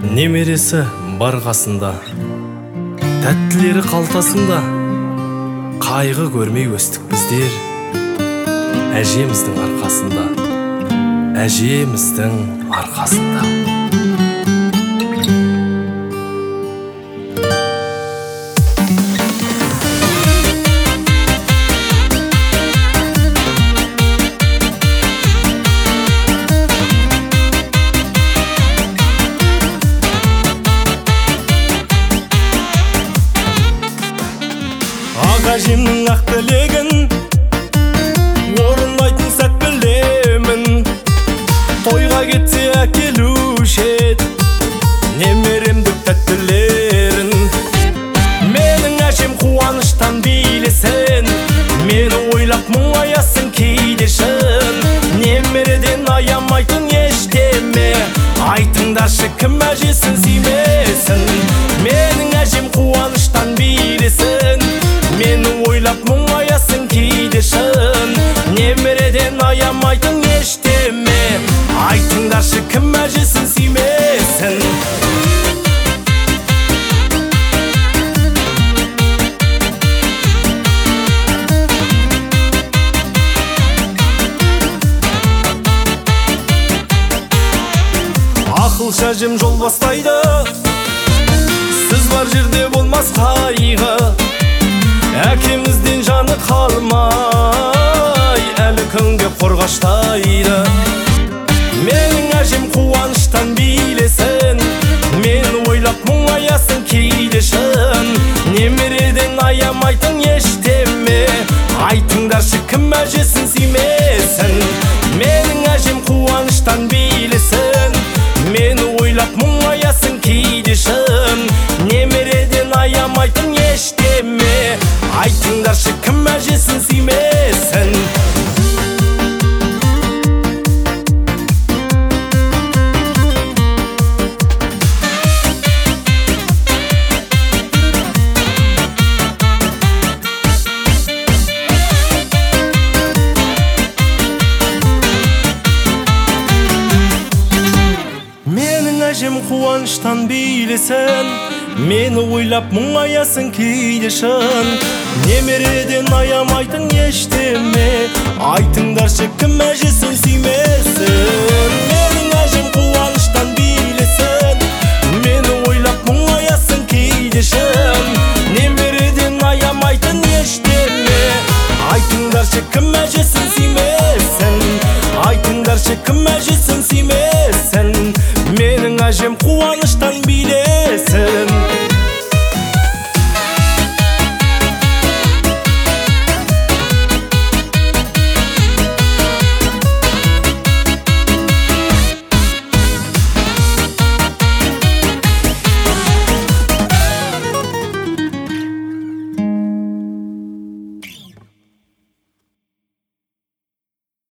Немересі бар қасында, тәттілері қалтасында. Қайғы көрмей өстік біздер әжеміздің арқасында, әжеміздің арқасында. Әжемнің ақ тілегін орындайтын сәт білемін. Тойға кетсе әкелуші еді немеремдің тәттілерін. Менің әжем қуаныштан билесін, мені ойлап мұңаясын кейде шын. Немереден аямайтын ештеме, айтыңдаршы кім әжесін сүймесін. Менің әжем қуаныштан билесін, мені ойлап мұңаясын кейде шын. Немереден аямайтын ештеме, айтыңдаршы кім әжесін сүймесін. Ақылшы әжем жол бастайды, сіз бар жерде болмас қайғы. Әкемізден жаны қалмай, әлі күнге қорғаштайды. Менің әжем қуаныштан билесін, мені ойлап мұңаясын кейде шын. Немереден аямайтын ештеме, айтыңдаршы кім әжесін сүймесін. Менің әжем қуаныштан билесін, мені ойлап мұңаясын кейде шын. Немереден аямайтын ештеме, айтыңдаршы кім әжесін сүймесін. Менің әжем қуаныштан билесін, мені ойлап мұңаясын кейде шын. Немереден аямайтын ештеме,